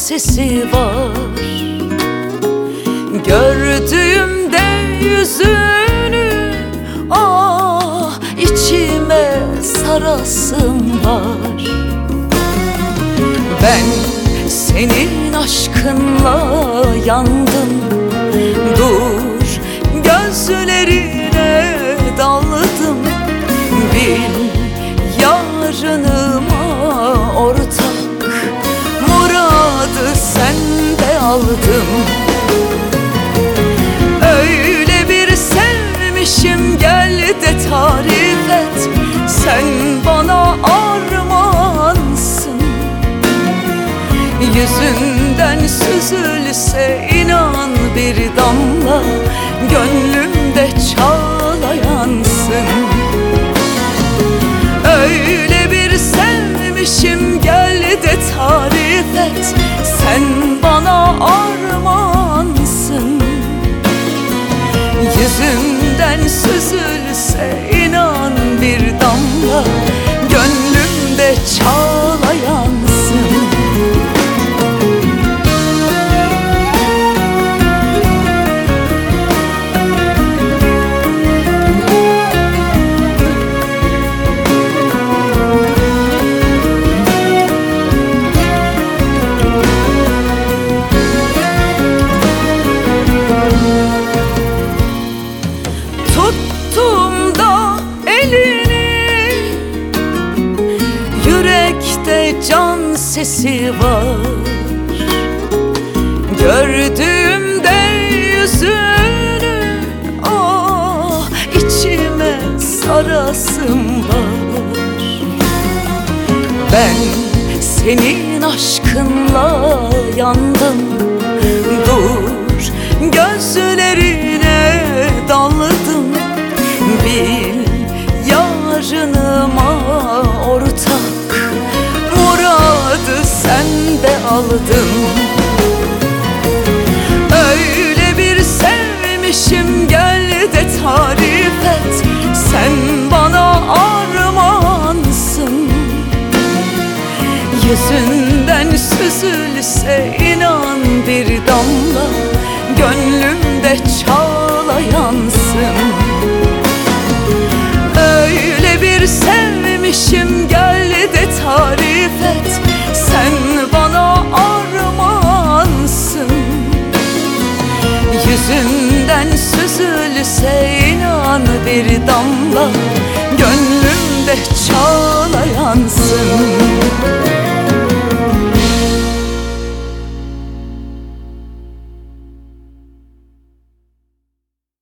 sesi var. Gördüğümde yüzünü, ah içime sarasım var. Ben senin aşkınla yandım, dur gözlerine daldım. Bil yarınıma ortak, muradı sende aldım. Öyle bir sevmişim, gel de tarif et. Sen bana armağansın. Yüzünden süzülse inan bir damla, gönlümde çağlayansın. Öyle bir sevmişim, gel de tarif et. Sen bana armağansın. Yüzünden süzülse inan bir damla, gönlümde çağlayansın. Tuttuğumda elini, yürekte can sesi var. Gördüğümde yüzünü, ah içime sarasım var. Ben senin aşkınla yandım, dur gözlerine daldım. Bil yarınıma ortak, muradı sende aldım. Öyle bir sevmişim, gel de tarif et. Sen bana armağansın. Yüzünden süzülse inan bir damla, gönlümde çağlayansın. Öyle bir sevmişim, gel de tarif et. Sen bana armağansın. Yüzünden süzülse inan bir damla, gönlümde çağlayansın.